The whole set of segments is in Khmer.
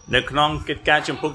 នៅក្នុងកិច្ចការចំពុក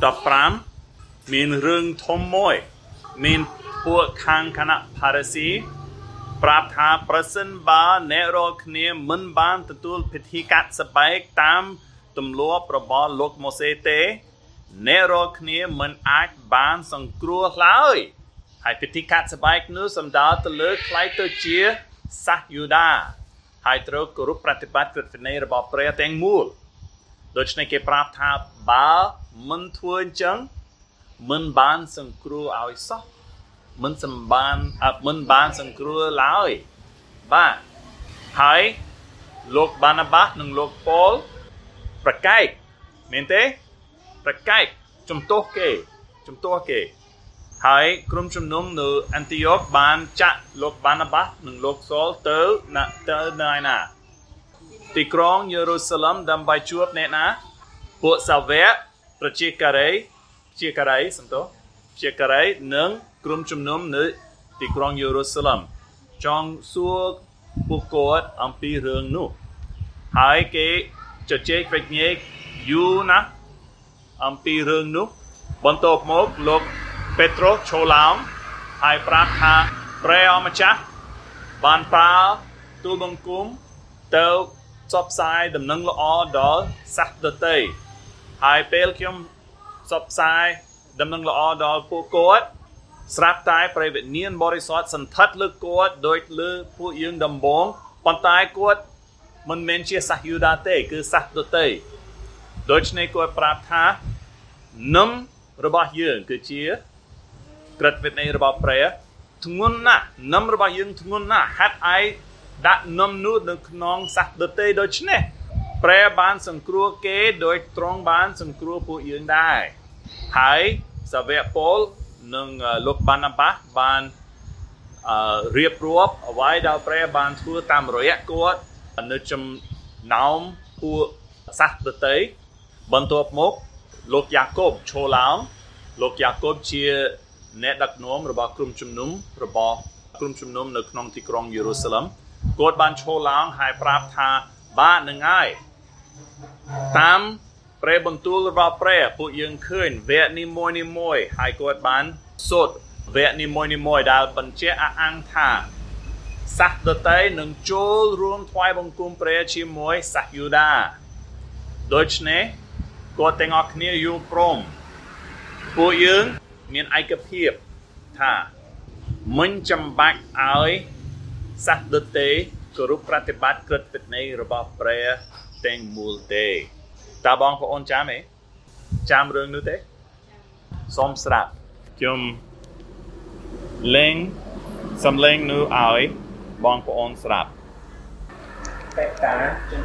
15មានរឿងធំមួយមានពួកខាងគណៈផារ៉ាស៊ីប្រាប់ថាប្រសិនបើអ្នករាល់គ្នាមិនបានទទួលពិធីកាត់ស្បែកតាមទម្លាប់របស់លោកម៉ូសេទេអ្នករាល់គ្នាមិនអាចបានសង្គ្រោះឡើយហើយពិធីកាត់ស្បែកនោះសំដៅទៅលើខ្ល้ายទៅជាសាសយូដាហើយត្រូវគោរពប្រតិបត្តិក្រឹតវិន័យរបស់ព្រះទាំងមូលដូច្នេះគេប្រាប់ថាបើមិនធ្វើអញ្ចឹងមិនបានសង្គ្រោះឲ្យសោះមិនបានសង្គ្រោះឡើយបាទហើយលោកបាណាបាសនិងលោកប៉ូលប្រកែកមែនទេប្រកែកជំទាស់គេហើយក្រុមជំនុំនៅអាន់ទីយ៉ូកបានចាក់លោកបាណាបាសនិងលោកសលទៅនៅណាទីក្រុងយេរូសាឡឹមដើម្បីជួបអ្នកណាពួកសាវកប្រជាការីនិងក្រុមជំនុំនៅទីក្រុងយេរូសាឡឹមចង់សួរពួកគាត់អំពីរឿងនោះហើយគេជជែកវិញ្ញាណយូរណាស់អំពីរឿងនោះបន្ទាប់មកលោកពេត្រុសចូលឡើងហើយប្រាប់ថាព្រះអម្ចាស់បានប្រើទូលបង្គំទៅផ្សព្វផ្សាយដំណឹងល្អដល់សាសដទៃហើយពេលខ្ញុំផ្សព្វផ្សាយដំណឹងល្អដល់ពួកគាត់ស្រាប់តែព្រះវិញ្ញាណបរិសុទ្ធសន្ធិដ្ឋលើគាត់ដោយលើពួកយើងដំបងប៉ុន្តែគាត់មិនមែនជាសាសយូដាទេគឺសាសដទៃដូច្នេះគាត់ប្រាប់ថានឹមរបស់យើងគឺជាក្រឹតវិន័យរបស់ព្រះធ្ងន់ណាស់នឹមរបស់យើងធ្ងន់ណាស់ហាត់ឯដាក់នឹមនោះនៅក្នុងសាសដទៃដូច្នេះព្រះបានសង្គ្រោះគេដោយទ្រង់បានសង្គ្រោះពួកយើងដែរហើយសាវកប៉ូលនិងលោកបាណាបាសបានរៀបរាប់អ្វីដែលព្រះបានធ្វើតាមរយៈគាត់នៅចំណោមពួកសាសដទៃបន្ទាប់មកលោកយ៉ាកុបចូលឡើងលោកយ៉ាកុបជាអ្នកដឹកនាំរបស់ក្រុមជំនុំនៅក្នុងទីក្រុងយេរូសាឡឹមគាត់បានចូលឡើងហើយប្រាប់ថាបាទនឹងហើយតាមព្រះបន្ទូលរបស់ព្រះពួកយើងឃើញវគ្គនីមួយហើយគាត់បានសូត្រវគ្គនីមួយដែលបញ្ជាក់អះអាងថាសាសដទៃនឹងចូលរួមថ្វាយបង្គំព្រះជាមួយសាសយូដាដូច្នេះគាត់ទាំងអស់គ្នាយល់ព្រមពួកយើងមានឯកភាពថាមិនចាំបាច់ឲ្យសាសដទៃគោរពប្រតិបត្តិក្រឹតវិន័យរបស់ព្រះទាំងមូលទេតើបងប្អូនចាំរឿងនោះទេសូមស្រាប់ខ្ញុំសំឡេងនោះឲ្យបងប្អូនស្រាប់តែតា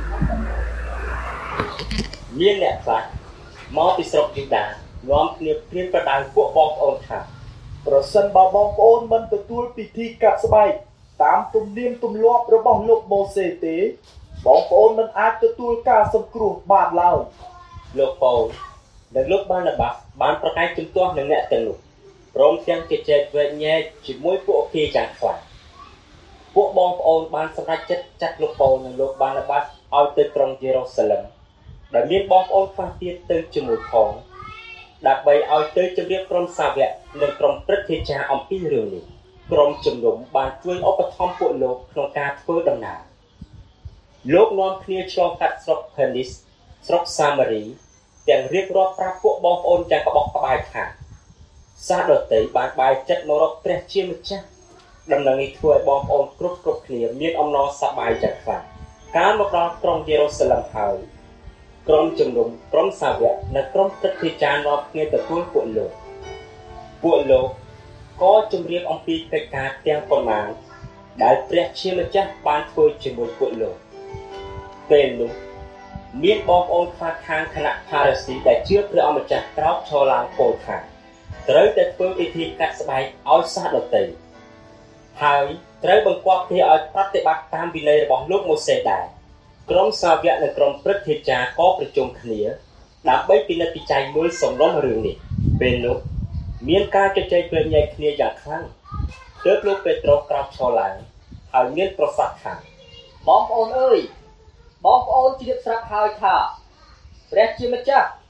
មានអ្នកខ្លះមកពីស្រុកយូដានាំគ្នាព្រៀនប្រដៅពួកបងប្អូនថាប្រសិនបើបងប្អូនមិនទទួលពិធីកាត់ស្បែកតាមទំនៀមទម្លាប់របស់លោកម៉ូសេទេបងប្អូនមិនអាចទទួលការសង្គ្រោះបានឡើយលោកប៉ូលនិងលោកបាណាបាសបានប្រកែកជំទាស់នឹងអ្នកទាំងនោះព្រមទាំងជជែកវែកញែកជាមួយពួកគេយ៉ាងខ្លាំងពួកបងប្អូនបានសម្រេចចិត្តចាត់លោកប៉ូលនិងលោកបាណាបាសឲ្យទៅក្រុងយេរូសាឡឹមដែលមានបងប្អូនខ្លះទៀតទៅជាមួយផងដើម្បីឲ្យទៅជម្រាបក្រុមសាវកនិងក្រុមព្រឹទ្ធាចារ្យអំពីរឿងនេះក្រុមជំនុំបានជួយឧបត្ថម្ភពួកលោកក្នុងការធ្វើដំណើរលោកនាំគ្នាឆ្លងកាត់ស្រុកផេនីសស្រុកសាម៉ារីទាំងរៀបរាប់ប្រាប់ពួកបងប្អូនទាំងក្បោះក្បាយថាសាសដទៃបានបែរចិត្តមករកព្រះជាម្ចាស់ដំណឹងនេះធ្វើឲ្យបងប្អូនគ្រប់គ្នាមានអំណរសប្បាយយ៉ាងខ្លាំងកាលមកដល់ក្រុងយេរូសាឡឹមហើយក្រុមជំនុំក្រុមសាវកនិងក្រុមព្រឹទ្ធាចារ្យនាំគ្នាទទួលពួកលោកក៏ជម្រាបអំពីកិច្ចការទាំងប៉ុន្មានដែលព្រះជាម្ចាស់បានធ្វើជាមួយពួកលោកពេលនោះមានបងប្អូនខ្លះខាងគណៈផារ៉ាស៊ីដែលជឿព្រះអម្ចាស់ក្រោកឈរឡើងពោលថាត្រូវតែធ្វើពិធីកាត់ស្បែកឲ្យសាសដទៃហើយត្រូវបង្គាប់គេឲ្យប្រតិបត្តិតាមវិន័យរបស់លោកម៉ូសេដែរក្រុមសាវកនិងក្រុមព្រឹទ្ធាចារ្យក៏ប្រជុំគ្នាដើម្បីពិនិត្យពិច័យមើលសំណុំរឿងនេះពេលនោះមានការជជែកវែកញែកគ្នាយ៉ាងខ្លាំងទើបលោកពេត្រុសក្រោកឈរឡើងហើយមានប្រសាសន៍ថាបងប្អូនអើយបងប្អូនជ្រាបស្រាប់ហើយថាព្រះជាម្ចាស់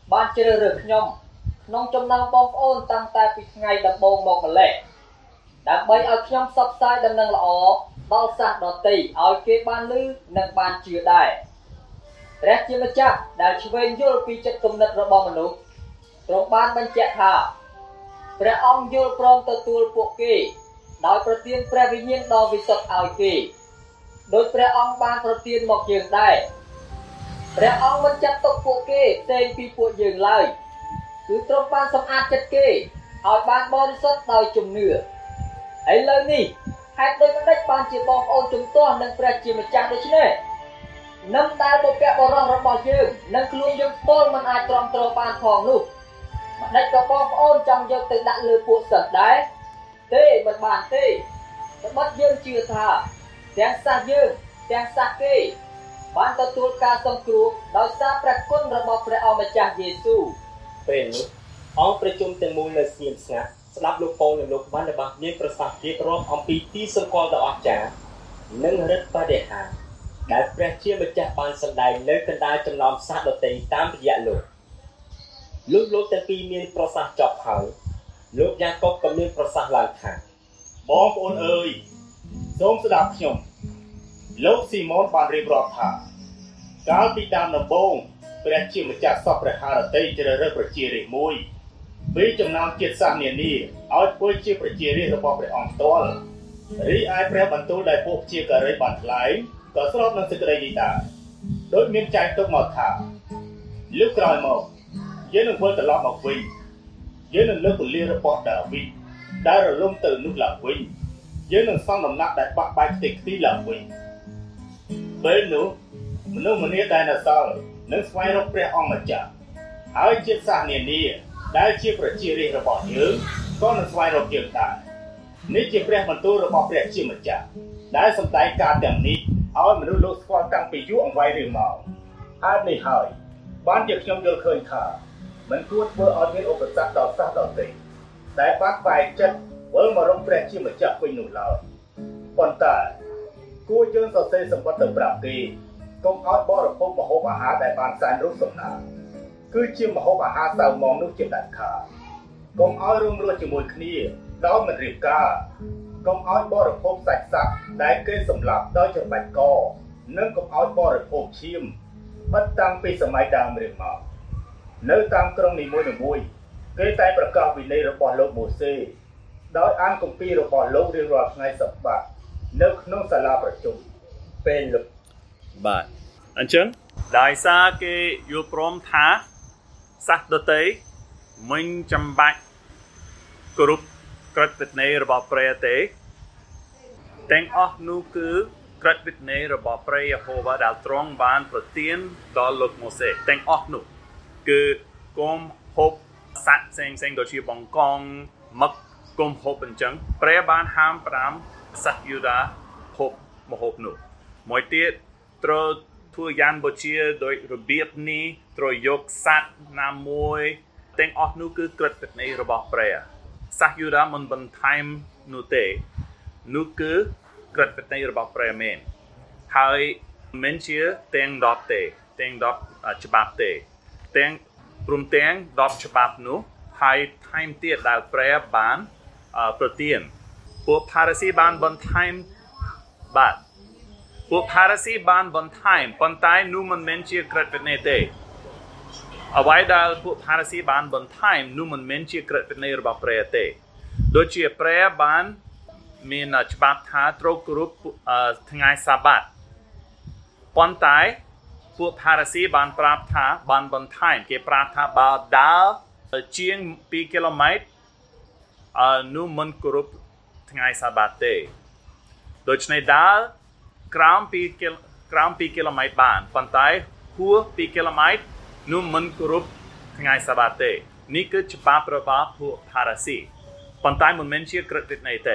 បានជ្រើសរើសខ្ញុំក្នុងចំណោមបងប្អូនតាំងតែពីថ្ងៃដំបូងមកម្ល៉េះដើម្បីឲ្យខ្ញុំផ្សព្វផ្សាយដំណឹងល្អដល់សាសដទៃឲ្យគេបានឮនិងបានជឿដែរព្រះជាម្ចាស់ដែលឆ្វេងយល់ពីចិត្តគំនិតរបស់មនុស្សទ្រង់បានបញ្ជាក់ថាព្រះអង្គយល់ព្រមទទួលពួកគេដោយប្រទានព្រះវិញ្ញាណដ៏វិសុទ្ធឲ្យគេដោយព្រះអង្គបានប្រទានមកយើងដែរព្រះអង្គមិនចាត់ទុកពួកគេផ្សេងពីពួកយើងឡើយគឺទ្រង់បានសម្អាតចិត្តគេឲ្យបានបរិសុទ្ធដោយជំនឿឥឡូវនេះហេតុដូចម្តេចបានជាបងប្អូនជំទាស់នឹងព្រះជាម្ចាស់ដូច្នេះនឹងដែលបុព្វបុរសរបស់យើងនិងខ្លួនយើងផ្ទាល់មិនអាចទ្រាំទ្របានផងនោះម្ដេចក៏បងប្អូនចង់យកទៅដាក់លើពួកសិស្សដែរទេមិនបានទេត្បិតយើងជឿថាទាំងសាសយើងទាំងសាសគេបានទទួលការសង្គ្រោះដោយសារព្រះគុណរបស់ព្រះអង្គម្ចាស់យេស៊ូវពេលនោះអង្គប្រជុំទាំងមូលនៅស្ងៀមស្ងាត់ស្ដាប់លោកប៉ូលនិងលោកបានរបស់មានប្រសាសន៍រៀបរាប់អំពីទីសម្គាល់ដ៏អស្ចារ្យនិងឫទ្ធិបដិហារដែលព្រះជាម្ចាស់បានសម្ដែងនៅកណ្ដាលចំណោមសាសដទៃតាមរយៈលោកទាំងពីរមានប្រសាសន៍ចប់ហើយលោកយ៉ាកុបក៏មានប្រសាសន៍ឡើងថាបងប្អូនអើយសូមស្ដាប់ខ្ញុំលោកស៊ីម៉ូនបានរៀបរាប់ថាកាលពីដើមដំបូងព្រះជាម្ចាស់សពព្រះハរតីជ្រើសរើសប្រជារាស្ត្រមួយពីចំណោមជាតិសាសន៍នានាឲ្យធ្វើជាប្រជារាស្ត្ររបស់ព្រះអង្គផ្ទាល់រីឯព្រះបន្ទូលដែលពួកជាការីបានថ្លែងក៏ស្របនឹងសេចក្តីនេះដែរដោយមានចែងទុកមកថាលើកក្រោយមកយើងនឹងវិលត្រឡប់មកវិញយើងនឹងលើកពលារបស់ដាវីតដែលរលំទៅនោះឡើងវិញយើងនឹងសង់ដំណាក់ដែលបាក់បែកខ្ទេចខ្ទីឡើងវិញពេលនោះមនុស្សម្នាដែលនៅសល់នឹងស្វែងរកព្រះអង្គម្ចាស់ហើយជាតិសាសន៍នានាដែលជាប្រជារាស្ត្ររបស់យើងក៏នឹងស្វែងរកយើងដែរនេះជាព្រះបន្ទូលរបស់ព្រះជាម្ចាស់ដែលសម្ដែងការទាំងនេះឲ្យមនុស្សលោកស្គាល់តាំងពីយូរអង្វែងរៀងមកហេតុនេះហើយបានជាខ្ញុំយល់ឃើញថាមិនគួរធ្វើឲ្យមានឧបសគ្គដល់សាសដទៃដែលបានបែកចិត្តវិលមករកព្រះជាម្ចាស់វិញនោះឡើយប៉ុន្តែគួរយើងសរសេរសម្បត្តិទៅប្រាប់គេកុំឲ្យបរិភោគម្ហូបអាហារដែលបានសែនរូបសំណាងគឺជាម្ហូបអាហារសៅហ្មងនោះជាដាច់ខាតកុំឲ្យរួមរស់ជាមួយគ្នាដោយមិនរៀបការកុំឲ្យបរិភោគសាច់សត្វដែលគេសម្លាប់ដោយច្របាច់កនិងកុំឲ្យបរិភោគឈាមបិទតាំងពីសម័យដើមរៀងមកនៅតាមក្រុងនីមួយៗគេតែប្រកាសវិន័យរបស់លោកម៉ូសេដោយអានគម្ពីររបស់លោករៀងរាល់ថ្ងៃសប្តាហ៍នៅក្នុងសាលាប្រជុំពេលលោកបាទអញ្ចឹងដោយសារគេយល់ព្រមថាសាសដទៃមិនចាំបាច់គ្រប់ក្រឹតវិន័យរបស់ព្រះទេទាំងអស់នោះគឺក្រឹតវិន័យរបស់ព្រះយេហូវ៉ាដែលទ្រង់បានប្រទានដល់លោកម៉ូសេទាំងអស់នោះគឺកុំហូបសត្វផ្សេងៗដូចជាបង្កងមឹកកុំហូបអញ្ចឹងព្រះបានហាម5សាសយូដាហូបម្ហូបនោះមួយទៀតត្រូវធ្វើយ៉ាងបូជាដោយរបៀបនេះត្រូវយកសត្វណាមួយទាំងអស់នោះគឺក្រឹតវិន័យរបស់ព្រះសាសយូដាមិនបន្ថែមនោះទេនោះគឺក្រឹតវិន័យរបស់ព្រះមែនហើយមិនជាទាំង10ទេទាំង10ច្បាប់ទេទាំងព្រមទាំង10ច្បាប់នោះហើយថែមទៀតដែលព្រះបានប្រទានពួកផារ៉ាស៊ីបានបន្ថែមបាទពួកផារ៉ាស៊ីបានបន្ថែមប៉ុន្តែនោះមិនមែនជាក្រឹតវិន័យទេអ្វីដែលពួកផារ៉ាស៊ីបានបន្ថែមនោះមិនមែនជាក្រឹតវិន័យរបស់ព្រះទេដូចជាព្រះបានមានច្បាប់ថាត្រូវគោរពថ្ងៃសាបាតប៉ុន្តែពួកផារ៉ាស៊ីបានប្រាប់ថាបានបន្ថែមគេប្រាប់ថាបើដើរជាង2គីឡូម៉ែត្រនោះមិនគោរពថ្ងៃសាបាតទេដូច្នេះដើរក្រោម2គីឡូម៉ែត្របានប៉ុន្តែហួស2គីឡូម៉ែត្រនោះមិនគោរពថ្ងៃសាបាតទេនេះគឺច្បាប់របស់ពួកផារ៉ាស៊ីប៉ុន្តែមិនមែនជាក្រឹតវិន័យទេ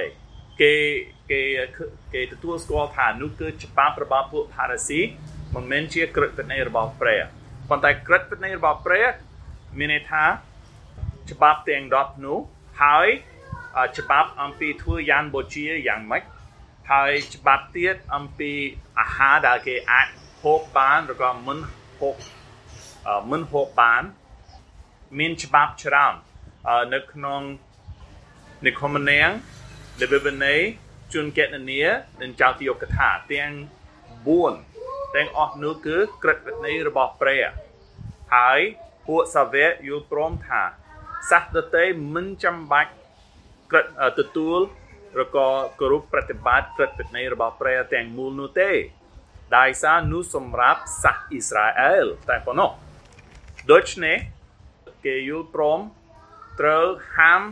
គេទទួលស្គាល់ថានោះគឺច្បាប់របស់ពួកផារ៉ាស៊ីមិនមែនជាក្រឹតវិន័យរបស់ព្រះប៉ុន្តែក្រឹតវិន័យរបស់ព្រះមានន័យថាច្បាប់ទាំង10នោះហើយច្បាប់អំពីធ្វើយ៉ាងបូជាយ៉ាងម៉េចហើយច្បាប់ទៀតអំពីអាហារដែលគេអាចហូបបានឬក៏មិនហូបបានមានច្បាប់ច្រើននៅក្នុងនិគមនាងលេបិបណេជួនកេតនីនិងចៅទីយកថាទាំង4ទាំងអស់នោះគឺក្រឹតវិន័យរបស់ព្រះហើយពួកសាវកយល់ព្រមថាសាសដទៃមិនចាំបាច់ទទួលឬក៏គោរពប្រតិបត្តិក្រឹតវិន័យរបស់ព្រះទាំងមូលនោះទេដោយសារនោះសម្រាប់សាសអ៊ីស្រាអែលតែប៉ុណ្ណោះដូច្នេះគេយល់ព្រមត្រូវហាម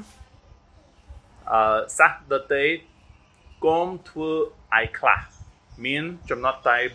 សាសដទៃកុំធ្វើឲ្យខ្លះមានចំណុចតែ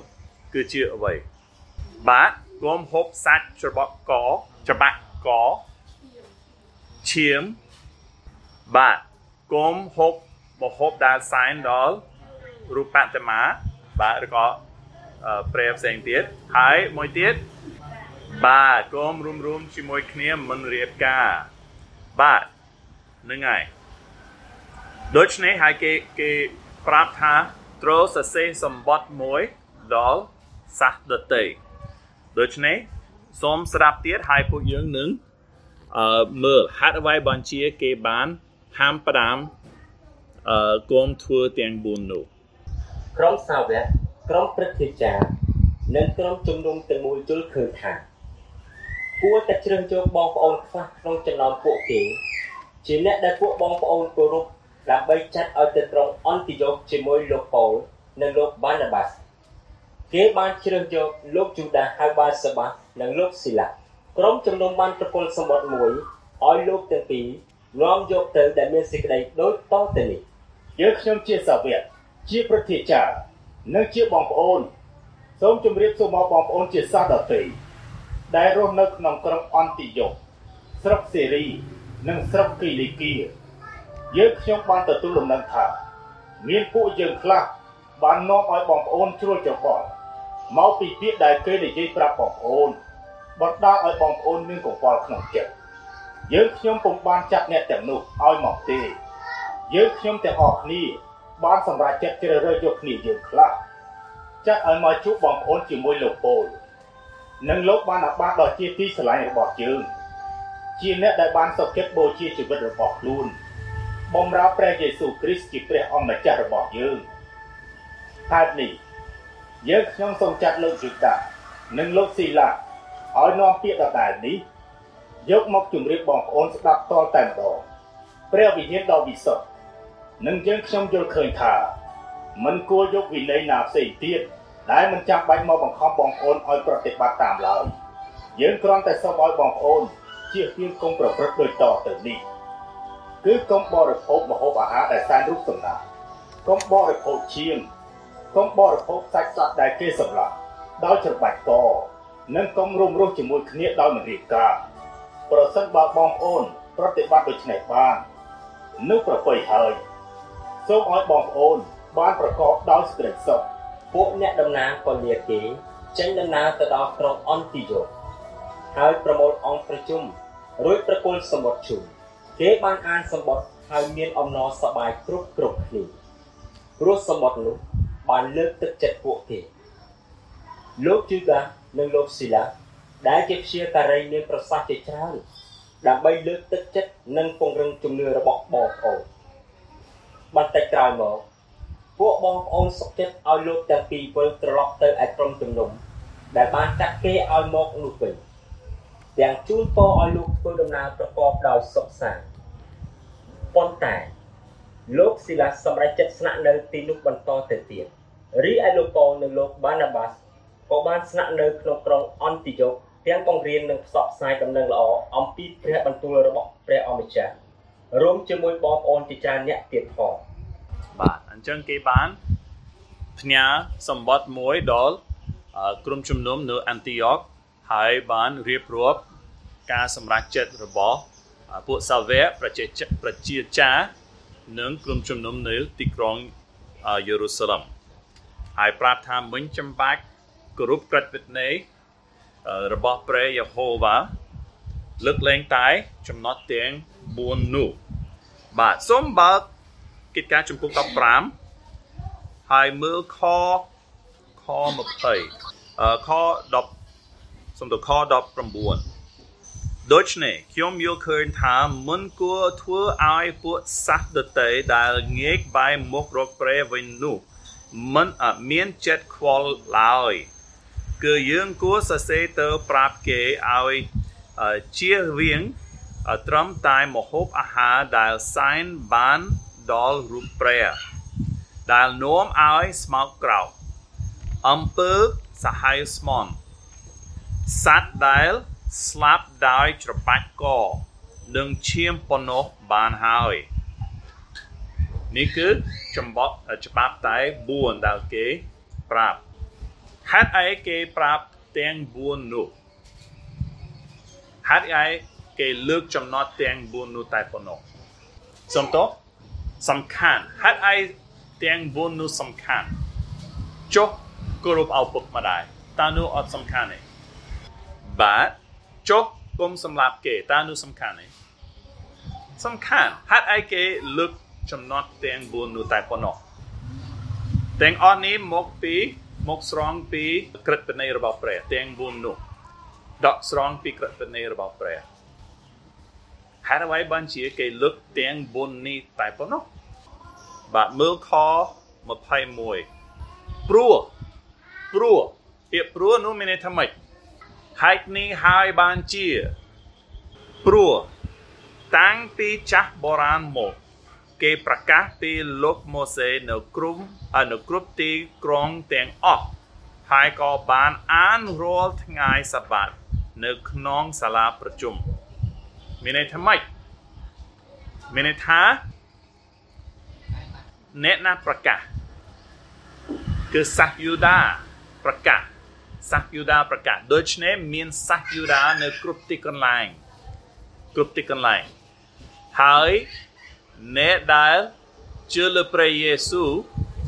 4គឺជាអ្វីបាទកុំហូបសាច់ច្បាប់កឈាមបាទកុំហូបម្ហូបដែលសែនដល់រូបបតិមាបាទឬក៏ព្រះផ្សេងទៀតហើយមួយទៀតបាទកុំរួមជាមួយគ្នាមិនរៀបការបាទនឹងហើយដូច្នេះហើយគេប្រាប់ថាត្រូវសរសេរសម្បត្តិមួយដល់សាសដទៃដូច្នេះសូមស្ដាប់ទៀតហើយពួកយើងនឹងមើលហេតុអ្វីបានជាគេបានហាម5កុំធ្វើទាំង4នោះក្រុមសាវកក្រុមព្រឹទ្ធាចារ្យនិងក្រុមជំនុំទាំងមូលយល់ឃើញថាគួរតែជ្រើសយកបងប្អូនខ្លះក្នុងចំណោមពួកគេជាអ្នកដែលពួកបងប្អូនគោរពដើម្បីចាត់ឲ្យទៅត្រង់អន្តិយោគជាមួយលោកប៉ូលនិងលោកបាណាបាសគេបានជ្រើសយកលោកយូដាហៅបាសាបានិងលោកស៊ីឡាក្រុមជំនុំបានប្រគល់សម្បត្តិមួយឲ្យលោកទាំងពីរនាំយកទៅដែលមានសេចក្តីដូចតទៅនេះយើងខ្ញុំជាសាវកជាព្រឹទ្ធាចារ្យនិងជាបងប្អូនសូមជម្រាបសួរមកបងប្អូនជាសាសដទៃដែលរស់នៅក្នុងក្រុងអន្តិយោគស្រុកសេរីនិងស្រុកគីលីគីយើងខ្ញុំបានទទួលដំណឹងថាមានពួកយើងខ្លះបាននាំឲ្យបងប្អូនជ្រួលច្របល់មកពីពាក្យដែលគេនិយាយប្រាប់បងប្អូនបណ្ដាលឲ្យបងប្អូនមានកង្វល់ក្នុងចិត្តយើងខ្ញុំពុំបានចាត់អ្នកទាំងនោះឲ្យមកទេយើងខ្ញុំទាំងអស់គ្នាបានសម្រេចចិត្តជ្រើសរើសយកគ្នាយើងខ្លះចាត់ឲ្យមកជួបបងប្អូនជាមួយលោកប៉ូលនិងលោកបានអាបាដ៏ជាទីស្រឡាញ់របស់យើងជាអ្នកដែលបានសុខចិត្តបូជាជីវិតរបស់ខ្លួនបម្រើព្រះយេស៊ូវគ្រីស្ទជាព្រះអង្គម្ចាស់របស់យើងហេតុនេះយើងខ្ញុំសូមចាត់លោកយូដានិងលោកស៊ីឡាឲ្យនាំពាក្យដដែលនេះយកមកជម្រាបបងប្អូនស្ដាប់តតែម្ដងព្រះវិញ្ញាណដ៏វិសុទ្ធនិងយើងខ្ញុំយល់ឃើញថាមិនគួរយកវិន័យណាផ្សេងទៀតដែលមិនចាំបាច់មកបង្ខំបងប្អូនឲ្យប្រតិបត្តិតាមឡើយយើងគ្រាន់តែសូមឲ្យបងប្អូនជៀសវាងកុំប្រព្រឹត្តដូចតទៅនេះគឺកុំបរិភោគម្ហូបអាហារដែលសែនរូបសម្ណាកកុំបរិភោគឈាមកុំបរិភោគសាច់សត្វដែលគេសម្លាប់ដោយច្របាច់កនិងកុំរួមរស់ជាមួយគ្នាដោយមិនរៀបការប្រសិនបើបងប្អូនប្រតិបត្តិដូច្នេះបាននោះប្រពៃហើយសូមឲ្យបងប្អូនបានប្រកបដោយសេចក្តីសុខពួកអ្នកដំណើរក៏លាគេចេញដំណើរទៅដល់ក្រុងអន្តិយោគហើយប្រមូលអង្គប្រជុំរួចប្រគល់សម្បត្តិជូនគេបានអានសម្បត្តិហើយមានអំណរសប្បាយគ្រប់គ្នាព្រោះសម្បត្តិនោះបានលើកទឹកចិត្តពួកគេលោកយូដានិងលោកស៊ីឡាដែលជាព្យាការីមានប្រសាសន៍ជាច្រើនដើម្បីលើកទឹកចិត្តនិងពង្រឹងជំនឿរបស់បងប្អូនបន្តិចក្រោយមកពួកបងប្អូនសុខចិត្តឲ្យលោកទាំងពីរវិលត្រឡប់ទៅឯក្រុមជំនុំដែលបានចាត់គេឲ្យមកនោះវិញទាំងជូនពរឲ្យលោកធ្វើដំណើរប្រកបដោយសុខសាន្តប៉ុន្តែលោកស៊ីឡាសម្រេចចិត្តស្នាក់នៅទីនោះបន្តទៅទៀតរីឯលោកប៉ូលនិងលោកបាណាបាសក៏បានស្នាក់នៅក្នុងក្រុងអន្តិយោគទាំងបង្រៀននិងផ្សព្វផ្សាយដំណឹងល្អអំពីព្រះបន្ទូលរបស់ព្រះអម្ចាស់រួមជាមួយបងប្អូនជាច្រើនអ្នកទៀតផងបាទអញ្ចឹងគេបានផ្ញើសម្បត្តិមួយដល់ក្រុមជំនុំនៅអន្តិយោគហើយបានរៀបរាប់ការសម្រេចចិត្តរបស់ពួកសាវកប្រជាចារ្យនិងក្រុមជំនុំនៅទីក្រុងយេរូសាឡិមហើយប្រាប់ថាមិនចាំបាច់គោរពក្រឹតវិន័យរបស់ព្រះយេហូវ៉ាលើកលែងតែចំណុចទាំង4នោះបាទសូមបើកកិច្ចការចំពុក15ហើយមើលខ20ខ10សំដៅខ19 ដូច្នេះខ្ញុំយល់ឃើញថាមិនគួរធ្វើឲ្យពួកសត្វដទៃដែលងែកបែរមុខរកព្រះវិញនោះមិនមានចិត្តខ្វល់ឡើយគឺយើងគួរសរសេរទៅប្រាប់គេឲ្យជៀសវាងត្រឹមតែម្ហូបអាហារដែលសែនបានដល់រូបព្រះដែលនាំឲ្យស្មោកក្រោកអំពើសាហាវស្មន់សត្វដែលស្លាប់ដោយច្របាច់កនិងឈាមប៉ុណ្ណោះបានហើយនេះគឺច្បាប់តែ4ដែលគេប្រាប់ហេតុអីគេប្រាប់ទាំង4នោះហេតុអីគេលើកចំណត់ទាំង4នោះតែប៉ុណ្ណោះសំខាន់ហេតុអីទាំង4នោះសំខាន់ចុះគោរពឪពុកម្ដាយតើនោះអត់សំខាន់ទេបាទចុះគុំសម្រាប់គេតើនោះសំខាន់ទេសំខាន់ហេតុអីគេលើកចំណត់ទាំង4នោះតែប៉ុណ្ណោះទាំងអស់នេះមកស្រង់ពីក្រឹតវិន័យរបស់ព្រះទាំង4នោះដកស្រង់ពីក្រឹតវិន័យរបស់ព្រះហេតុអ្វីបានជាគេលើកទាំង4នេះតែប៉ុណ្ណោះបាទមើលខ21ព្រោះពាក្យព្រោះនោះមានន័យថាម៉េចហេតុនេះហើយបានជាព្រោះតាំងពីចាស់បុរាណមកគេប្រកាសពីលោកម៉ូសេនៅគ្រប់ទីក្រុងទាំងអស់ហើយក៏បានអានរាល់ថ្ងៃសាបាតនៅក្នុងសាលាប្រជុំមានន័យថាម៉េចមានន័យថាអ្នកណាប្រកាសគឺសាសយូដាប្រកាសដូច្នេះមានសាសយូដានៅគ្រប់ទីកន្លែងហើយអ្នកដែលជឿលើព្រះយេស៊ូវ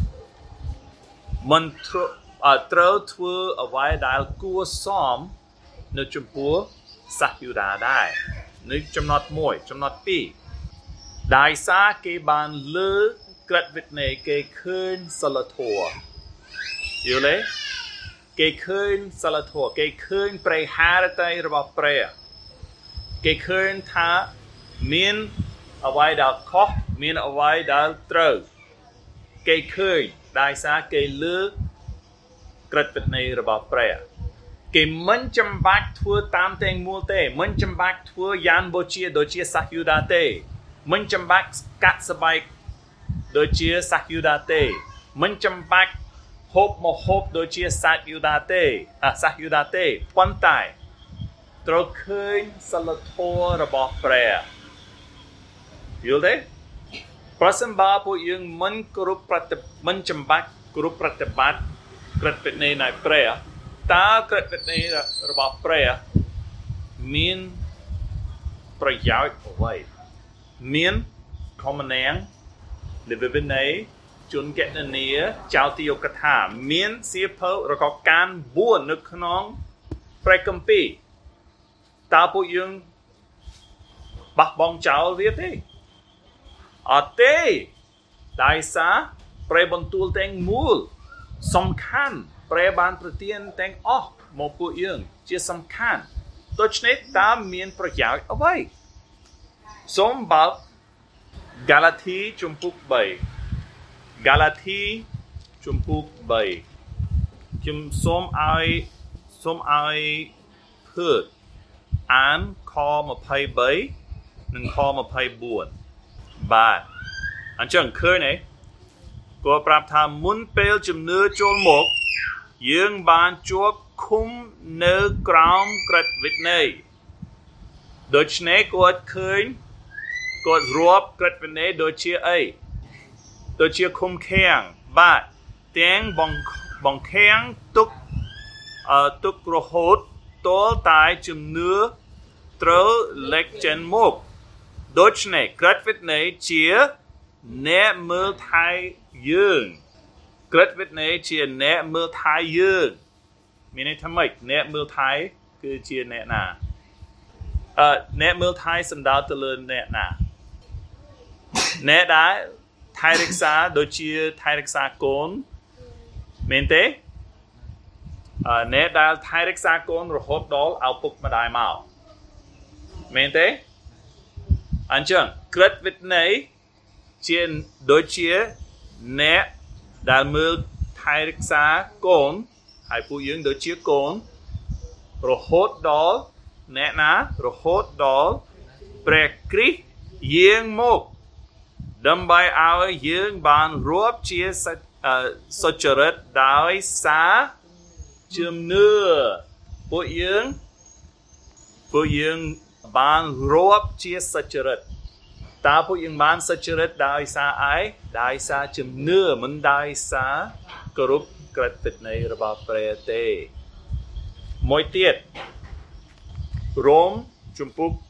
មិនត្រូវធ្វើអ្វីដែលគួរសមនៅចំពោះសាសយូដាដែរនេះចំណុច1ចំណុច2ដោយសារគេបានលើក្រឹតវិន័យគេឃើញសិលធម៌យល់ទេគេឃើញសិលធម៌គេឃើញព្រះハរតីរបស់ព្រះគេឃើញថាមានអ្វីដែលខុសមានអ្វីដែលត្រូវគេឃើញដោយសារគេលើក្រឹតវិន័យរបស់ព្រះគេមិនចាំបាច់ធ្វើតាមទាំងមូលទេមិនចាំបាច់ធ្វើយ៉ាងបូជាដូចជាសាសយូដាទេមិនចាំបាច់កាត់ស្បែកដូចជាសាសយូដាទេមិនចាំបាច់ហូបមកហូបដូចជាសាសយូដាទេប៉ុន្តែត្រូវឃើញសិលធម៌របស់ព្រះយល់ទេប្រសិនបើពួកយើងមិនចាំបាច់គ្រប់ប្រតិបត្តិក្រឹតវិន័យនៃព្រះតើក្រឹតវិន័យរបស់ព្រះមានប្រយោជន៍អ្វីមានខមណាំងនិវិវិន័យជនកណនីចៅទីយកថាមានសៀវភៅរកការ4នៅក្នុងព្រះគម្ពីរតើពួកយើងបោះបង់ចោលវាទេអត់ទេដោយសារព្រះបន្ទូលទាំងមូលសំខាន់ព្រះបានប្រទានទាំងអស់មកពួកយើងជាសំខាន់ដូច្នេះតើមានប្រយោជន៍អ្វីសូមបើកហ្គាឡាទីជំពូក3ខ្ញុំសូមឲ្យភើតអានខ23និងខ24បាទអញ្ចឹងឃើញទេគាត់ប្រាប់ថាមុនពេលជំនឿចូលមកយើងបានជាប់ឃុំនៅក្រោមក្រឹតវិន័យដូច្នេះគាត់ឃើញគាត់រាប់ក្រឹតវិន័យដូចជាអីដូចជាឃុំឃាំងបាទទាំងបង្ខាំងទុករហូតទាល់តែជំនឿត្រូវលេចចេញមកដូច្នេះក្រឹតវិន័យជាអ្នកមើលថែយើងក្រឹតវិន័យជាអ្នកមើលថែយើងមានន័យថាម៉េចអ្នកមើលថែគឺជាអ្នកណាអ្នកមើលថែសំដៅទៅលើអ្នកណាអ្នកដែលថែរក្សាដូចជាថែរក្សាកូនមែនទេអ្នកដែលថែរក្សាកូនរហូតដល់ឪពុកម្ដាយមកមែនទេអញ្ចឹងក្រឹតវិន័យជាដូចជាអ្នកដែលមើលថែរក្សាកូនហើយពួកយើងដូចជាកូនរហូតដល់អ្នកណារហូតដល់ព្រះគ្រីស្ទយាងមកដើម្បីឲ្យយើងបានរាប់ជាសុចរិតដោយសារជំនឿពួកយើងបានរាប់ជាសុចរិតតើពួកយើងបានសុចរិតដោយសារអីដោយសារជំនឿមិនដោយសារគ្រប់ក្រឹតវិន័យរបស់ព្រះទេមួយទៀតរ៉ូមជំពូក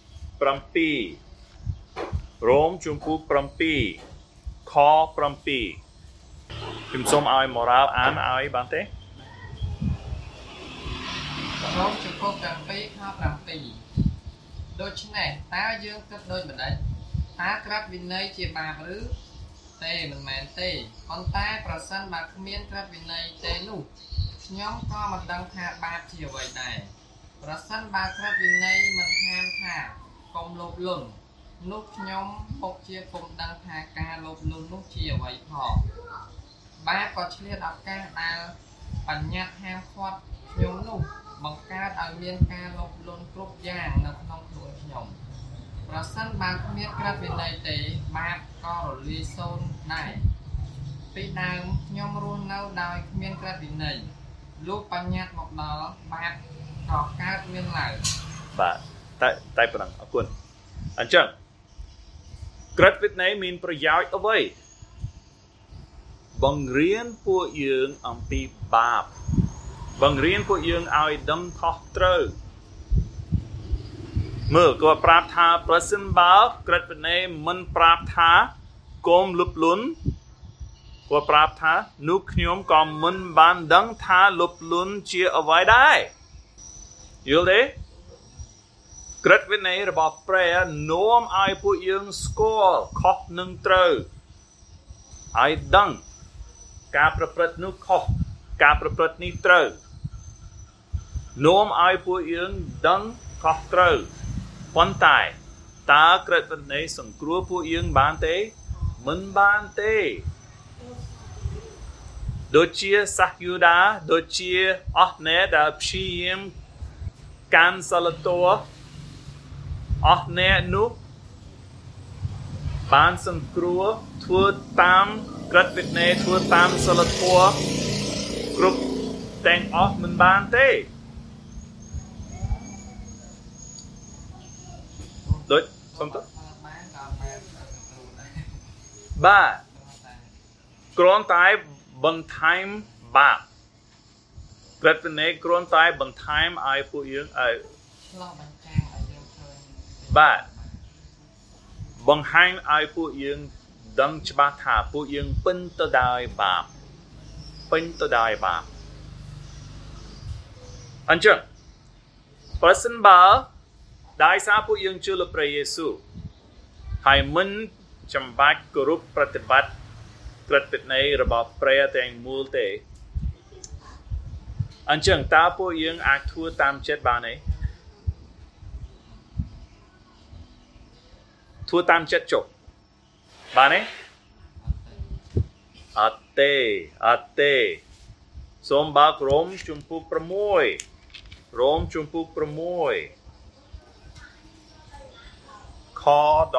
7រ៉ូមជំពូក7ខ7ខ្ញុំសូមឲ្យម៉ូរ៉ាល់អានឲ្យបានទេរ៉ូមជំពូក7ខ7ដូច្នេះតើយើងគិតដូចម្តេចតើក្រឹតវិន័យជាបាបឬទេមិនមែនទេប៉ុន្តែប្រសិនបើគ្មានក្រឹតវិន័យទេនោះខ្ញុំក៏មិនដឹងថាបាបជាអ្វីដែរប្រសិនបើក្រឹតវិន័យមិនហាមថាកុំលោភលន់នោះខ្ញុំពុកជាពុំដឹងថាការលោភលន់នោះជាអ្វីផងបាបក៏ឆ្លៀតឱកាសដែលបញ្ញត្តិហាមឃាត់ខ្ញុំនោះបង្កើតឲ្យមានការលោភលន់គ្រប់យ៉ាងនៅក្នុងខ្លួនខ្ញុំប្រសិនបើគ្មានក្រឹតវិន័យទេបាបក៏រលាយសូន្យដែរពីដើមខ្ញុំរស់នៅដោយគ្មានក្រឹតវិន័យលុះបញ្ញត្តិមកដល់បាបក៏កើតមានឡើងបាទតែប៉ុណ្ណឹងអរគុណអញ្ចឹងក្រឹតវិន័យមានប្រយោជន៍អ្វីបង្រៀនពួកយើងអំពីបាបបង្រៀនពួកយើងឲ្យដឹងខុសត្រូវមើលគាត់ប្រាប់ថាប្រសិនបើក្រឹតវិន័យមិនប្រាប់ថាកុំលុបលន់គាត់ប្រាប់ថានោះខ្ញុំក៏មិនបានដឹងថាលុបលន់ជាអ្វីដែរយល់ទេក្រឹតវិន័យរបស់ព្រះនាំឲ្យពួកយើងស្គាល់ខុសនិងត្រូវឲ្យដឹងការប្រព្រឹត្តនោះខុសការប្រព្រឹត្តនេះត្រូវនាំឲ្យពួកយើងដឹងខុសត្រូវប៉ុន្តែតើក្រឹតវិន័យសង្គ្រោះពួកយើងបានទេមិនបានទេដូចជាសាសយូដាដូចជាអស់អ្នកដែលព្យាយាមកាន់សិលធម៌អស់អ្នកនោះបានសង្គ្រោះធ្វើតាមក្រឹតវិន័យធ្វើតាមសិលធម៌គ្រប់ទាំងអស់មិនបានទេដូចសំទោសបាទគ្រាន់តែបន្ថែមបាបក្រឹតវិន័យគ្រាន់តែបន្ថែមឲ្យពួកយើងឲ្យឆ្លោះបញ្ចាំងឲ្យយើងឃើញបាទបង្ហាញឲ្យពួកយើងដឹងច្បាស់ថាពួកយើងពេញទៅដោយបាបពេញទៅដោយបាបអញ្ចឹងប្រសិនបើដោយសារពួកយើងជឿលើព្រះយេស៊ូវហើយមិនចាំបាច់គោរពប្រតិបត្តិក្រឹតវិន័យរបស់ព្រះទាំងមូលទេអញ្ចឹងតើពួកយើងអាចធ្វើតាមចិត្តបានទេធ្វើតាមចិត្តចុះបានទេអត់ទេសូមបើករ៉ូមជំពូក6រ៉ូមជំពូក6ខ15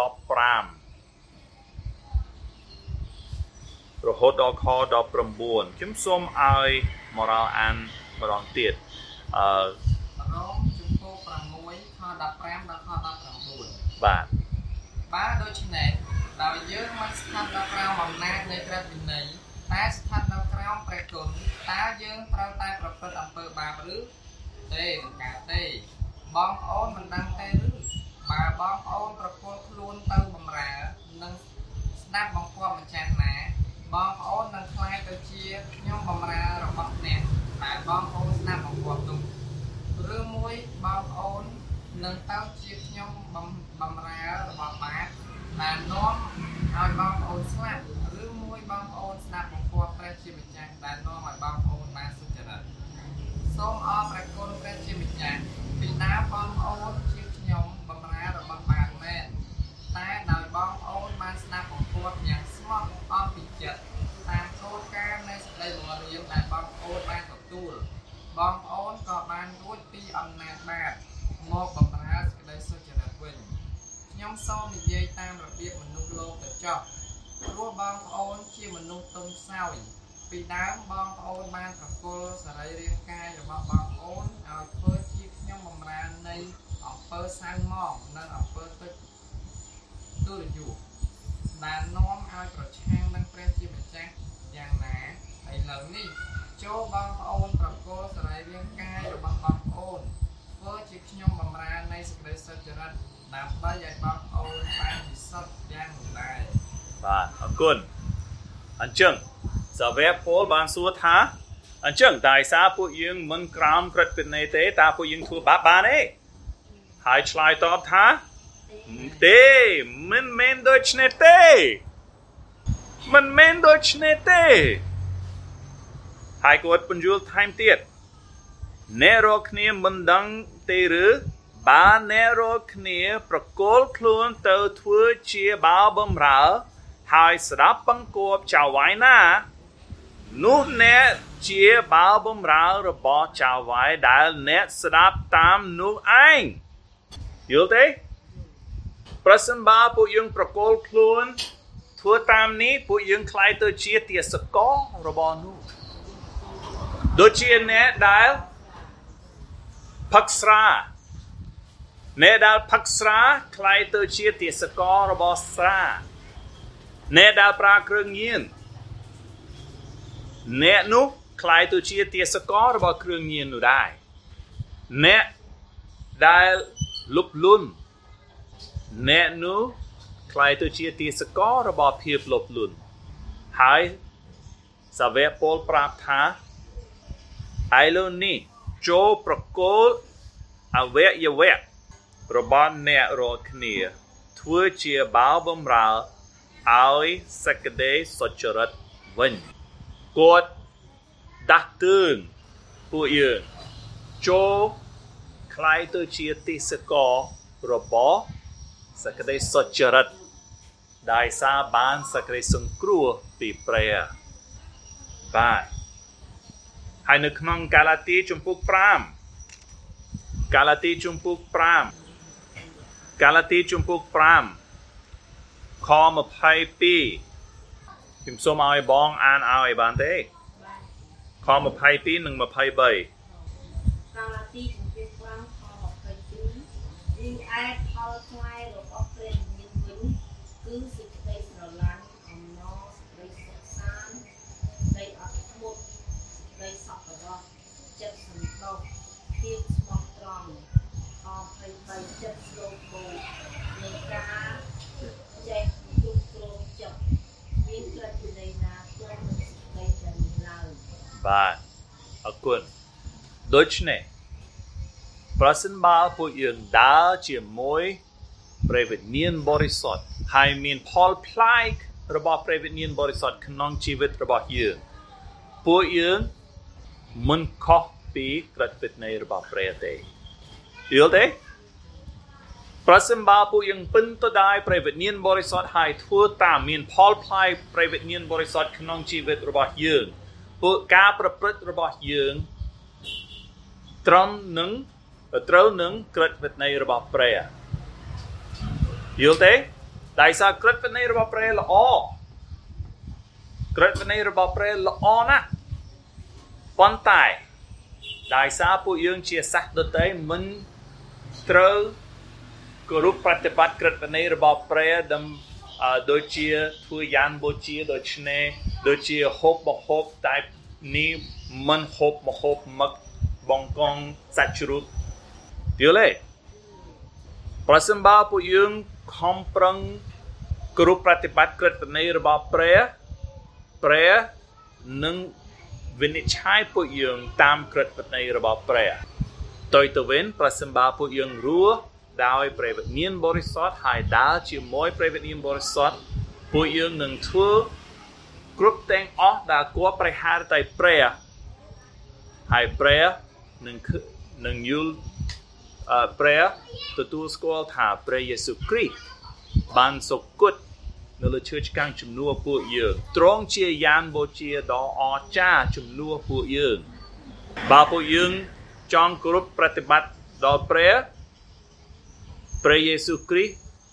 រហូតដល់ខ19ខ្ញុំសូមឲ្យម៉ូរ៉ាល់អានម្ដងទៀតរ៉ូមជំពូក6ខ15ដល់ខ19បាទដូច្នេះដោយយើងមិនស្ថិតនៅក្រោមអំណាចនៃក្រឹតវិន័យតែស្ថិតនៅក្រោមព្រះគុណតើយើងត្រូវតែប្រព្រឹត្តអំពើបាបឬទេមិនកើតទេបងប្អូនមិនដឹងទេឬបើបងប្អូនប្រគល់ខ្លួនទៅបម្រើនិងស្ដាប់បង្គាប់ម្ចាស់ណាបងប្អូននឹងខ្លាចទៅជាខ្ញុំបម្រើរបស់អ្នកតែបងប្អូនស្ដាប់បង្គាប់នោះឬមួយបងប្អូននឹងទៅជាខ្ញុំបម្រើរបស់បាបដែលនាំឲ្យបងប្អូនស្លាប់ឬមួយបងប្អូនស្ដាប់បង្គាប់ព្រះជាម្ចាស់ដែលនាំឲ្យបងប្អូនបានសុចរិតសូមអរព្រះគុណព្រះជាម្ចាស់ពីដើមបងប្អូនជាខ្ញុំបម្សូមនិយាយតាមរបៀបមនុស្សលោកទៅចុះព្រោះបងប្អូនជាមនុស្សទុនខ្សោយពីដើមបងប្អូនបានប្រគល់សរីរាង្គកាយរបស់បងប្អូនឲ្យធ្វើជាខ្ញុំបម្រើនៃអំពើសៅហ្មងនិងអំពើទឹកទុរយុបាននាំឲ្យប្រឆាំងនឹងព្រះជាម្ចាស់យ៉ាងណាឥឡូវនេះចូលបងប្អូនប្រគល់សរីរាង្គកាយរបស់បងប្អូនធ្វើជាខ្ញុំបម្រើនៃសេចក្តីសុចរិតដើម្បីឲ្យបងប្អូនបានពិសុទ្ធយ៉ាងនោះដែរបាទអរគុណអញ្ចឹងសាវកពលបានសួរថាអញ្ចឹងតែសារពួកយើងមិនក្រោមក្រឹតវិន័យទេតើពួកយើងធ្វើបាបបានទេហើយឆ្លើយតបថាទេមិនមែនដូចនេះទេមិនមែនដូចនេះទេហើយគាត់បញ្យល់ថែមទៀតអ្នករាល់គ្នាមិនដឹងទេឬបានអ្នករាល់គ្នាប្រគល់ខ្លួនទៅធ្វើជាបាវបំរើហើយស្ដាប់បង្គាប់ចៅហ្វាយណានោះអ្នកជាបាវបំរើរបស់ចៅហ្វាយដែលអ្នកស្ដាប់តាមនោះឯងយល់ទេប្រសិនបើពួកយើងប្រគល់ខ្លួនធ្វើតាមនេះពួកយើងខ្លាយទៅជាទាសកររបស់នោះដូចជាអ្នកដែលផឹកស្រាអ្នកដែលផឹកស្រាខ្លាយទៅជាទាសកររបស់ស្រាអ្នកដែលប្រើគ្រឿងញៀនអ្នកនោះខ្លាយទៅជាទាសកររបស់គ្រឿងញៀននោះដែរអ្នកដែលលុបលន់អ្នកនោះខ្លាយទៅជាទាសកររបស់ភាពលុបលន់ហើយសាវកពលប្រាប់ថាឥឡូវនេះចូលប្រគល់អវយវៈរបស់អ្នករាល់គ្នាធ្វើជាបាវបំរើឲ្យសេចក្តីសុចរិតវិញគាត់ដាស់តឿនពួកយើងចូលខ្លាយទៅជាទាសកររបស់សេចក្តីសុចរិតដែលសារបានសេចក្តីសង្គ្រោះពីព្រះបាទហើយនៅក្នុងកាឡាទីជំពូក5កាឡាទីជំពូក5កាឡាទីជំពូក5ខ22ខ្ញុំសូមឲ្យបងអានឲ្យបានទេខ22និង23 កាឡាទីជំពូក5ខ22រីឯផលផ្លែរបស់ព្រះវិញ្ញាណវិញគឺសេចក្តីស្រឡាញ់អំណរសេចក្តីសុខសាន្តនៃអត់ធ្មត់នៃសប្បុរសចិត្តសន្តោសភាពស្មោះត្រង់អភ័យបីចិត្តស្លូតបូកនៃការចេះគ្រប់គ្រងចិត្តមានក្រឹតវិន័យណាទាល់នឹងសេចក្តីទាំងនេះឡើយបាទអរគុណដូច្នេះប្រសិនបើពួកយើងដើរជាមួយព្រះវិញ្ញាណបរិសុទ្ធហើយមានផលផ្លែរបស់ព្រះវិញ្ញាណបរិសុទ្ធក្នុងជីវិតរបស់យើងពួកយើងមិនខុសពីក្រឹតវិន័យរបស់ព្រះទេយល់ទេប្រសិនបើពួកយើងពិនទៅដោយព្រះវិញ្ញាណបរិសុទ្ធហើយធ្វើតាមមានផលផ្លែព្រះវិញ្ញាណបរិសុទ្ធក្នុងជីវិតរបស់យើងពួកការប្រព្រឹត្តរបស់យើងត្រូវនឹងក្រឹតវិន័យរបស់ព្រះយល់ទេដោយសារក្រឹតវិន័យរបស់ព្រះល្អក្រឹតវិន័យរបស់ព្រះល្អណាស់ប៉ុន្តែដោយសារពួកយើងជាសាសដតីមិនត្រូវគោរពប្រតិបត្តិក្រឹតវិន័យរបស់ព្រះដូចជាធ្វើយ៉ានបូជាដូចជាហូបមកហូបតែនេះមិនហូបមកហូបមកបងកងសាច់ជ្រូកយល់ទេប្រសិនបើពួកយើងខំប្រឹងគោរពប្រតិបត្តិក្រឹតវិន័យរបស់ព្រះនឹងវិនិច្ឆ័យពួកយើងតាមក្រឹតវិន័យរបស់ព្រះទៅវិញប្រសិនបើពួកយើងរស់ដោយព្រះវិញ្ញាណបរិសុទ្ធហើយដើរជាមួយព្រះវិញ្ញាណបរិសុទ្ធពួកយើងនឹងធ្វើគ្រប់ទាំងអស់ដែលគួរប្រហារតែព្រះហើយព្រះនឹងយល់ព្រះទទួលស្គាល់ថាព្រះយេស៊ូវគ្រីស្ទបានសុគតនៅលើឈើឆ្កាងជំនួសពួកយើងទ្រង់ជាយ៉ានបូជាដ៏អស្ចារ្យជំនួសពួកយើងបើពួកយើងចង់គោរពប្រតិបត្តិដល់ព្រះយេស៊ូវគ្រីស្ទ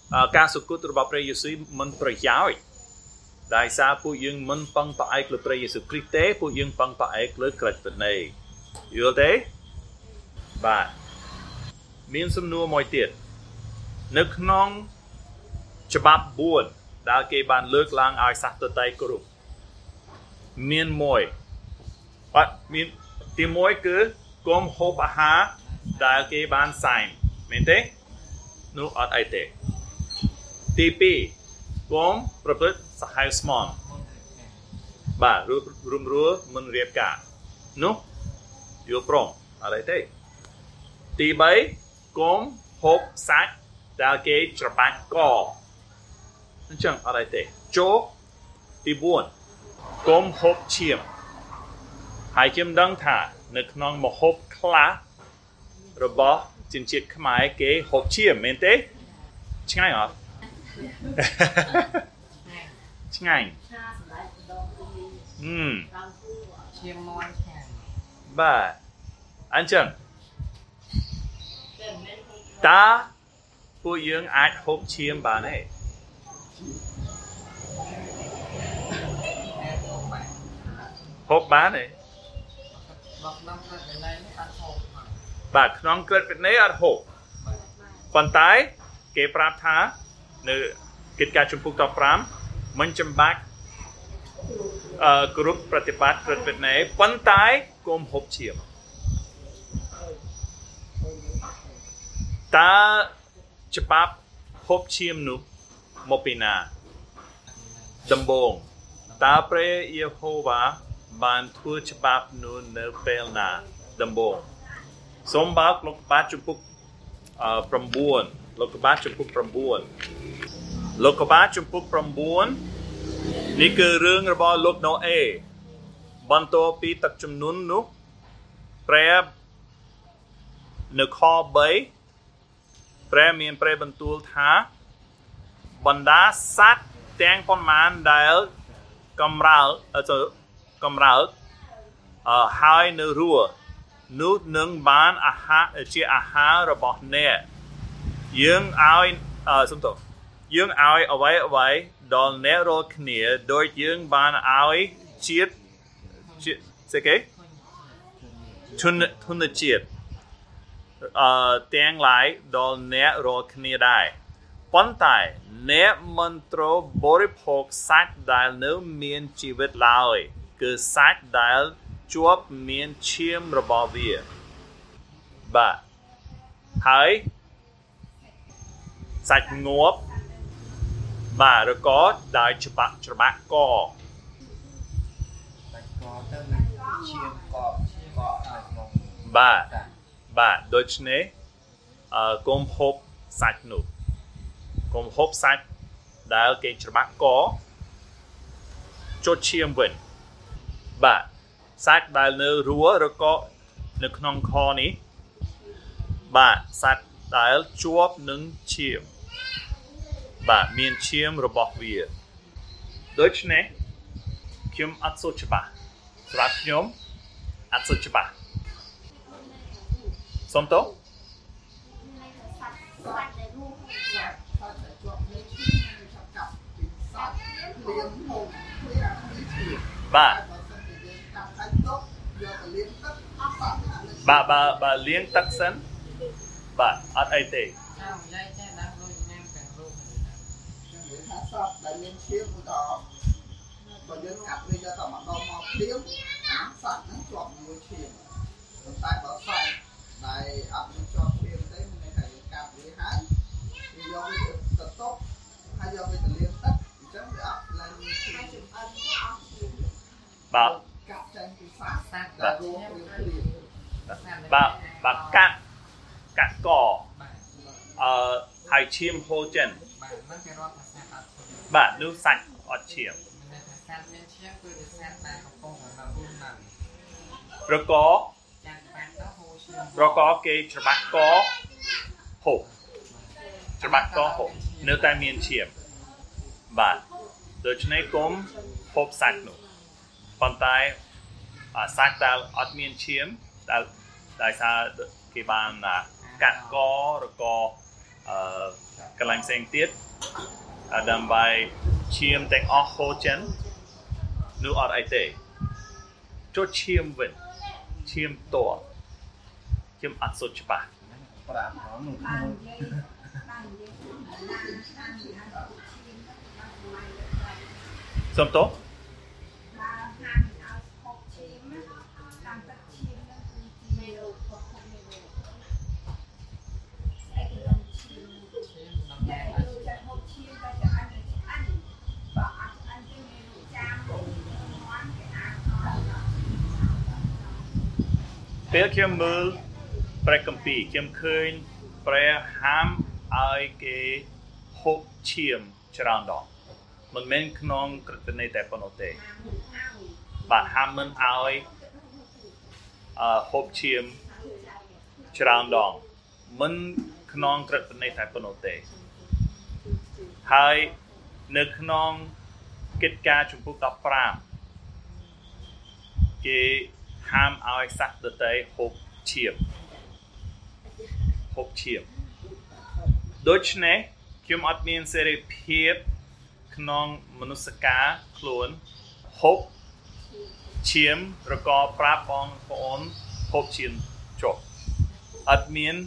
ការសុគតរបស់ព្រះយេស៊ូវមិនប្រយោជន៍ដោយសារពួកយើងមិនពឹងផ្អែកលើព្រះយេស៊ូវគ្រីស្ទទេពួកយើងពឹងផ្អែកលើក្រឹតវិន័យយល់ទេបាទមានសំណួរមួយទៀតនៅក្នុងច្បាប់4ដែលគេបានលើកឡើងឲ្យសាសតតៃគោរពមានមួយបាទមានទី1គឺកុំហូបអាហារដែលគេបានសែនមែនទេនោះអត់អីទេទី2កុំប្រព្រឹត្តសាហាវស្មន់បាទរួមមិនរៀបការនោះយល់ព្រមអត់អីទេទី3កុំហូបសាច់ដែលគេច្របាច់កអញ្ចឹងអត់អីទេចូលទី4កុំហូបឈាមហើយខ្ញុំដឹងថានៅក្នុងម្ហូបខ្លះរបស់ជនជាតិខ្មែរគេហូបឈាមមែនទេឆ្ងាញ់អត់ឆ្ងាញ់ឈាមមាន់ឆ្ងាញ់បាទអញ្ចឹងតើពួកយើងអាចហូបឈាមបានទេហូបបានទេបាទក្នុងក្រឹតវិន័យអត់ហូបប៉ុន្តែគេប្រាប់ថានៅកិច្ចការជំពូក15មិនចាំបាច់គ្រប់ប្រតិបត្តិក្រឹតវិន័យប៉ុន្តែកុំហូបឈាមតើច្បាប់ហូបឈាមនោះមកពីណាដំបូងតើព្រះយេហូវ៉ាបានធ្វើច្បាប់នោះនៅពេលណាដំបូងសូមបើកលោកុបាទជំពូក9លោកុបាទជំពូក9លោកុបាទជំពូក9នេះគឺរឿងរបស់លោកណូអេបន្ទាប់ពីទឹកជំនន់នោះព្រះនៅខ3ព្រះមានព្រះបន្ទូលថាបណ្ដាសត្វទាំងប៉ុន្មានដែលកំរើកហើយនៅរស់នោះនឹងបានអាហារជាអាហាររបស់អ្នកយើងឲ្យយើងឲ្យអ្វីដល់អ្នករាល់គ្នាដោយយើងបានឲ្យជាតិស្អីគេធនជាតិទាំងឡាយដល់អ្នករាល់គ្នាដែរប៉ុន្តែអ្នកមិនត្រូវបរិភោគសាច់ដែលនៅមានជីវិតឡើយគឺសាច់ដែលជាប់មានឈាមរបស់វាបាទហើយសាច់ងាប់បាទឬក៏ដោយច្បាក់ច្របាក់កសាច់កទៅឈាមកកនៅក្នុងបាទដូច្នេះកុំហូបសាច់នោះកុំហូបសាច់ដែលគេច្របាក់កចុចឈាមវិញបាទសាច់ដែលនៅរស់ឬក៏នៅក្នុងខនេះបាទសាច់ដែលជាប់នឹងឈាមបាទមានឈាមរបស់វាដូច្នេះខ្ញុំអត់សូវច្បាស់សម្រាប់ខ្ញុំអត់សូវច្បាស់សុំតោបាទលាងទឹកសិនបាទអត់អីទេនិយាយចេះដល់លុយញ៉ាំទាំងរូបនិយាយថាសពដែលមានឈាមដល់បើយើងកាត់វាយកទៅម្ដងមកភ្លាមអាសាច់ហ្នឹងជាប់ជាមួយឈាមប៉ុន្តែបើសាច់ដែលអត់មានជាប់ឈាមទេមានន័យថាយើងកាត់វាហើយយកវាទៅតុបហើយយកវាទៅលាងទឹកអញ្ចឹងវាអត់ឡើងមានឈាមបាទកាត់ចេញពីសាច់ដែលរួមព្រាមបាទកាត់កហើយឈាមហូរចិនបាទមិនគេរាប់ថាសាច់អត់បាទនោះសាច់អត់ឈាមមានថាសាច់មានឈាមគឺវាសាច់ដែលកំពុងតែរស់នៅរកចាក់បាក់ទៅហូរឈាមរកគេច្របាក់កហូបច្របាក់កហូបនៅតែមានឈាមបាទដូច្នេះកុំហូបសាច់នោះប៉ុន្តែសាច់ដែលអត់មានឈាមដែលសារគេបានកាត់កឬក៏កន្លែងផ្សេងទៀតដើម្បីឈាមទាំងអស់ហូរចេញនោះអត់អីទេចូលឈាមវិញឈាមតោឈាមអត់សុទ្ធច្បាស់សំតោពេលខ្ញុំមើលព្រះគម្ពីរខ្ញុំឃើញព្រះហាមឲ្យគេហូបឈាមច្រើនដងមិនមែនក្នុងក្រឹត្យវិន័យតែប៉ុណ្ណោះទេបាទហាមមិនឲ្យហូបឈាមច្រើនដងមិនក្នុងក្រឹត្យវិន័យតែប៉ុណ្ណោះទេហើយនៅក្នុងកិច្ចការជំពូក15គេហាមឲ្យសត្វដទៃហូបឈាមដូច្នេះខ្ញុំអត់មានសេរីភាពក្នុងមនុស្សការខ្លួនហូបឈាមរកប្រាប់បងប្អូនហូបឈាមចុះអត់មាន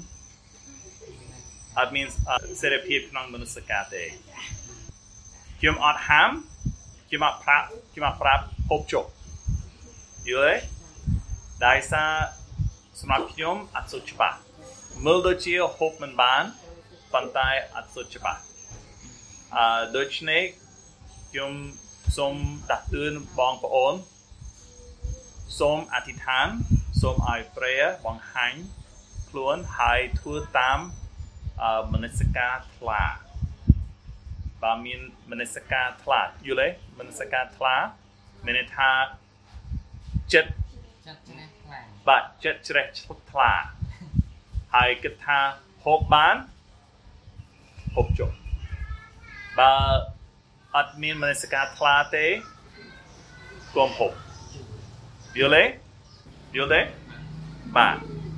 សេរីភាពក្នុងមនុស្សការទេខ្ញុំអត់ហាមខ្ញុំអត់ប្រាប់ហូបចុះយល់ទេដោយសារសម្រាប់ខ្ញុំអត់សុទ្ធច្បាស់មើលដូចជាហូបមិនបានប៉ុន្តែអត់សុទ្ធច្បាស់ដូច្នេះខ្ញុំសូមដាស់តឿនបងប្អូនសូមអធិដ្ឋានសូមឲ្យព្រះបង្ហាញខ្លួនហើយធ្វើតាមមនសិការថ្លាបើមានមនសិការថ្លាយល់ទេមនសិការថ្លាមានន័យថាចិត្តបាទចិត្តជ្រះថ្លាហើយគិតថាហូបបានហូបចុះបើអត់មានមនសិការថ្លាទេកុំហូបយល់ទេបាទ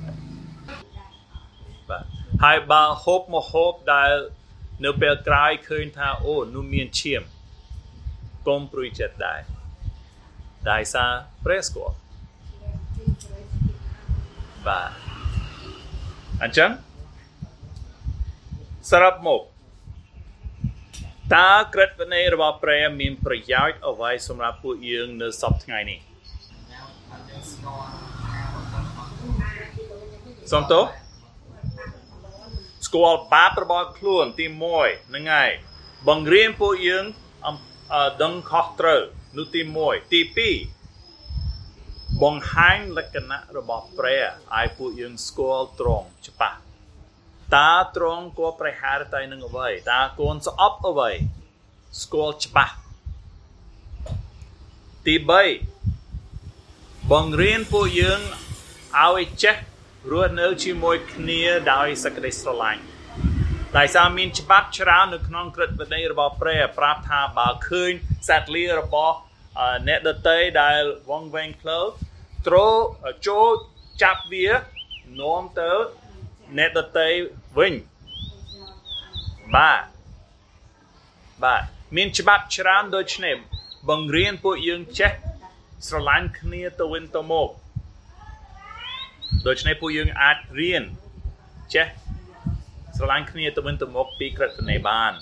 ហើយបើហូបមកហូបដែលនៅពេលក្រោយឃើញថាអូនោះមានឈាមកុំព្រួយចិត្តដែរដោយសារព្រះស្គាល់បាទអញ្ចឹងសរុបមកតើក្រឹត្យវិន័យរបស់ព្រះមានប្រយោជន៍អ្វីសម្រាប់ពួកយើងនៅសប្តាហ៍ថ្ងៃនេះសូមតោស្គាល់បាបរបស់ខ្លួនទី1ហ្នឹងហើយបង្រៀនពួកយើងដឹងខុសត្រូវនោះទី1ទី2បង្ហាញលក្ខណៈរបស់ព្រះឲ្យពួកយើងស្គាល់ត្រង់ច្បាស់តើត្រង់គួរប្រហារតែនឹងអ្វីតើគួរស្អប់អ្វីស្គាល់ច្បាស់ទី3បង្រៀនពួកយើងឲ្យចេះរស់នៅជាមួយគ្នាដោយសេចក្តីស្រឡាញ់ដោយសារមានច្បាប់ច្រើននៅក្នុងក្រឹត្យវិន័យរបស់ព្រះប្រាប់ថាបើឃើញសត្វលារបស់អ្នកដទៃដែលវង្វេងផ្លូវត្រូវចូលចាប់វានាំទៅអ្នកដទៃវិញបាទមានច្បាប់ច្រើនដូចនេះបង្រៀនពួកយើងចេះស្រឡាញ់គ្នាទៅវិញទៅមកដូច្នេះពួកយើងអាចរៀនចេះស្រឡាញ់គ្នាទៅវិញទៅមកពីក្រឹត្យវិន័យបាន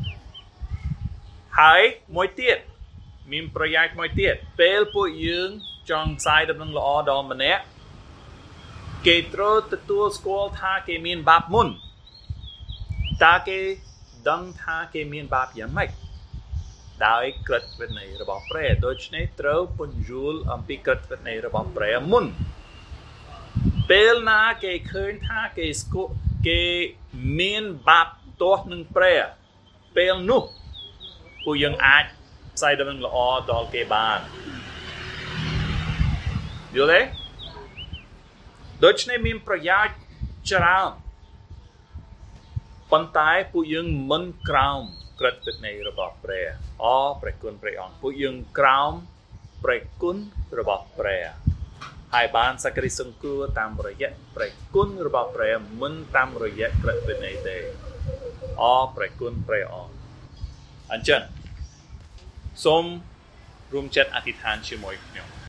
ហើយមួយទៀតមានប្រយោជន៍មួយទៀតពេលពួកយើងចង់ផ្សាយដំណឹងល្អដល់ម្នាក់គេត្រូវទទួលស្គាល់ថាគេមានបាបមុនតើគេដឹងថាគេមានបាបយ៉ាងម៉េចដោយក្រឹត្យវិន័យរបស់ព្រះដូច្នេះត្រូវពន្យល់អំពីក្រឹត្យវិន័យរបស់ព្រះមុនពេលណាគេឃើញថាគេមានបាបទាស់នឹងព្រះពេលនោះពួកយើងអាចផ្សាយដំណឹងល្អដល់គេបានយល់ទេដូច្នេះមានប្រយោជន៍ច្រើនប៉ុន្តែពួកយើងមិនក្រោមក្រឹត្យវិន័យរបស់ព្រះព្រះគុណព្រះអង្គពួកយើងក្រោមព្រះគុណរបស់ព្រះហើយបានសក្តិសង្គ្រោះតាមរយៈព្រះគុណរបស់ព្រះមិនតាមរយៈក្រឹត្យវិន័យទេអប្រគុណព្រះអង្គអញ្ចឹងសូមរួមចិត្តអធិដ្ឋានជាមួយខ្ញុំ